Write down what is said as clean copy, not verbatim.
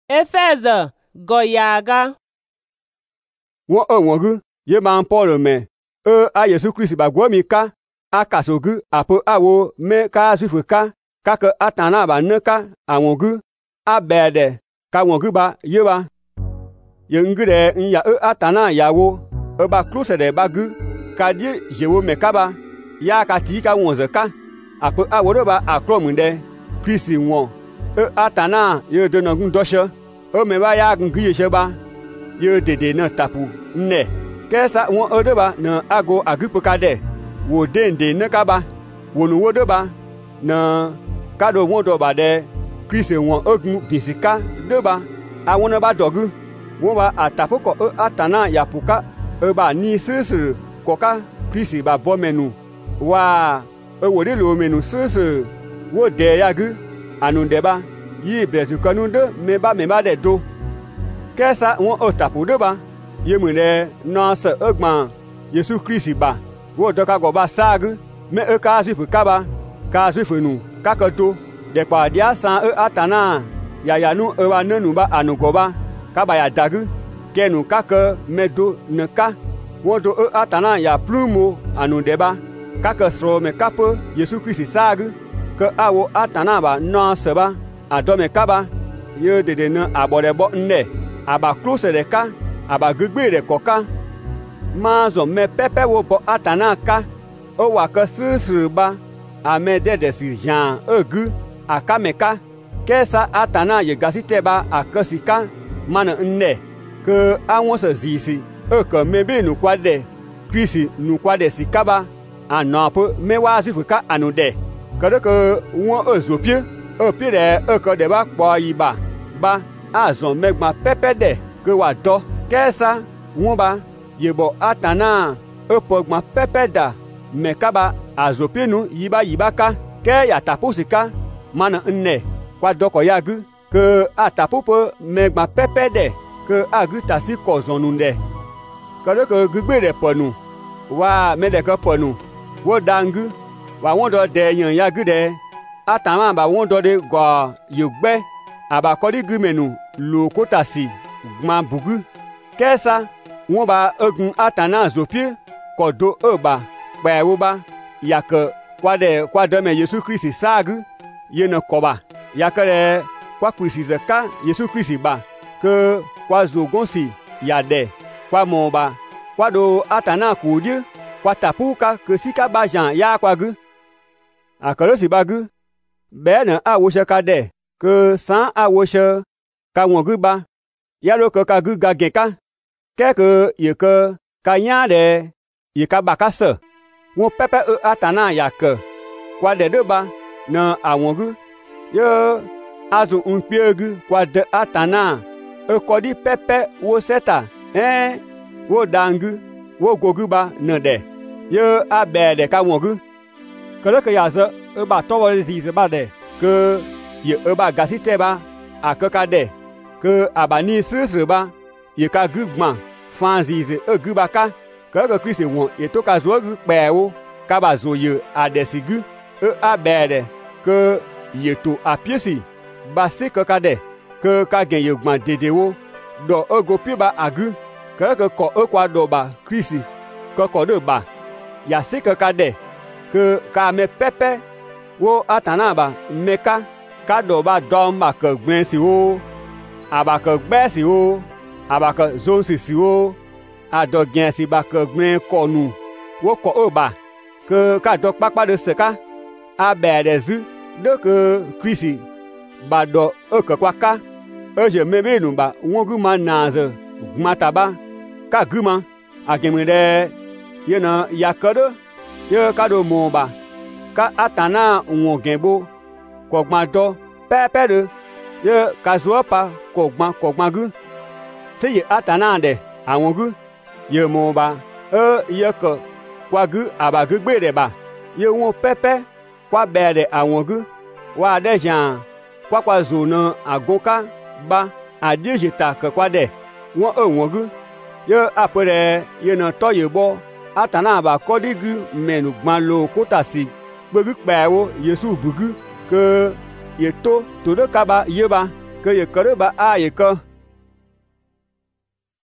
Efeze goyaga. Wọ́n wọ́n ye man Paul me a Yesu Christ ba gwomi ka akasogu apo awo me ka sufu ka ke atana ba ne ka awongu abede ka wongu ba ye ba yengre nya atana yawo ba close de bagu ka die jewo me ka ba ya ka ti ka wonze ka apo awo ba akromunde Christ won atana ye de no gundoshe me ba ya ngi ye ba ye dede na tapu ne kesa won odeba na ago agipukade wo dende ne kaba wonu wodoba na kado won do ba de Christ won ogun bisika doba awon ba dogu won ba atapoko atana yapuka ba ni sisu koka Christ ba bomenu wa wode lo menu sisu wo de yagu anundeba yi bezu kanunde me ba de do kesa won otapu doba yemune nonse egman Yesu Christ ba wo doka go ba sag me ka zifu kaba ka zifu nu kakoto de pa dia san atana ya nu wa nanu ba anugo ba kaba ya dagu kenu kaka medo ne ka wo do atana ya plumo anu deba kaka sro me kapo Yesu Christ sag ke awo atana ba nonse ba adome kaba ye de na abode bo nne aba close de ka aba gbegbe de koka mazo me pepe wo bo atana ka o wa ka sisru ba ame de si jan egu akameka kesa atana ye gasite ba akasika mana nne ke awon se zisi e ko mebe nu kwade Christ nu kwade sikaba anapo me wa zifuka anude kada ko won ezopie o pie de e ko de ba po yiba ba azon megma pepe de ke wa do kesa won ba yebo atana opogma pepe da mekaba azopinu yiba ka ke ya tapusika mana nne kwa doko yagu ke atapupo megma pepe de ke agu tasi kozonunde kado ke gugbe de ponu wa me de ke ponu wo dangu wa won do de yan yagu de atama ba won do de go yugbe aba kodi gumenu lo kotasi gma bugu kesa won ba ogun atana zopie kodo oba pewo ba yake kwade me Yesu Christ sagu yene koba yakere kwa Christ ka Yesu Christ ba ke kwa zogonsi yade kwa moba kwado atana kudi kwa tapuka ke sika bajan ya kwagu akolosi bagu bena awoshe kade ke san awoshe ka wongu ba yalo ke ka gu gageka keke yeke ka yande yeka bakase won pepe atana yake kwa de ba na awongu ye azu unpiegu kwa de atana kodi pepe wo seta wo dangu wo gogu ba na de ye abede ka wongu kele ke yaze ba towo zize ba de ke ye ba gasite ba akaka de ke abani sisre ba ye ka gugman fanzize gubaka ke Christ won ye to ka zo gu pewo ka ba zo ye adesigu abede ke ye to apiesi ba se ka de ke ka gen ye gban dedewo do ogopi ba agu ke ko kwa do ba Christ ko do ba ya se ka de ke ka me pepe wo atana ba meka ka do ba dom ba ke gben si wo aba ke gbe si wo aba ke zon si wo ado gen si ba ke gben konu wo ko oba ke ka do papa de seka abedezu de ke Christ ba do ke kwa ka je mebe nu ba wongu manaze gmata ba ka guma agemede yena yakodo ye ka do mo ba ka atana won genbo ko gma do pepe de ye ka zo pa ko gma gu se ye atana de awon gu ye mo ba ye ko kwa gu aba gu gbe de ba ye won pepe kwa be de awon gu wa de jan kwa zo na agonka ba adejeta ke kwa de won gu ye apere ye na to ye bo atana ba kodigu menu gban lo kotasi gbegu pewo Yesu bugu ke ye to de kaba ye ba que ye ke ɖe ba a ye ke